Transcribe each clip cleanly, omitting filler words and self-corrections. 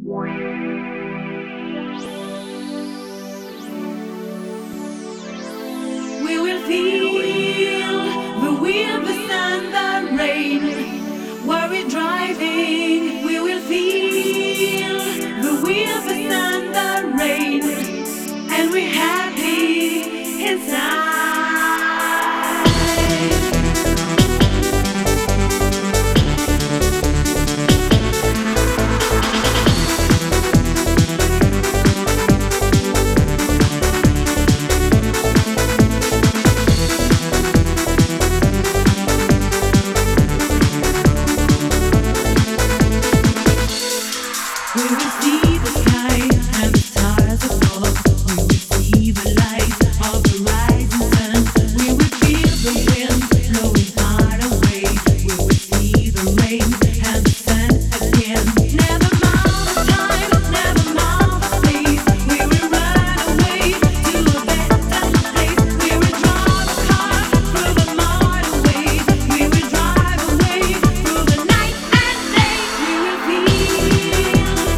We will feel the wind, the sun, the rain. While we're driving, we will feel the wind, the sun, the rain. And we're happy inside. We will see the sky and the stars above. We will see the light of the rising sun. We will feel the wind blowing far away. We will see the rain and the sun again. Never mind the time, never mind the space. We will run away to a better place. We will drive a car through the modern ways. We will drive away through the night and day. We will feel.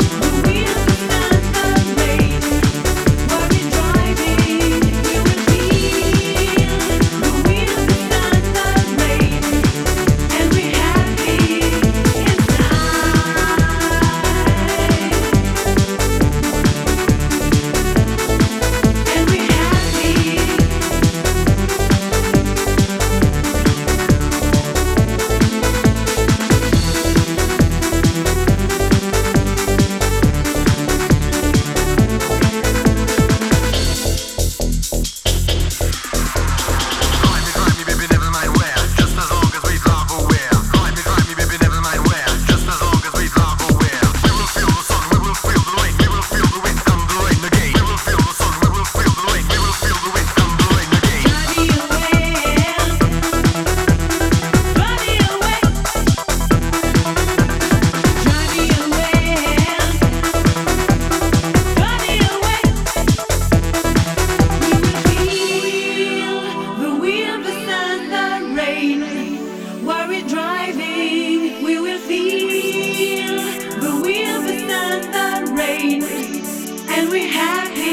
While we're driving, we will feel the wind, the sun, the rain, and we're happy.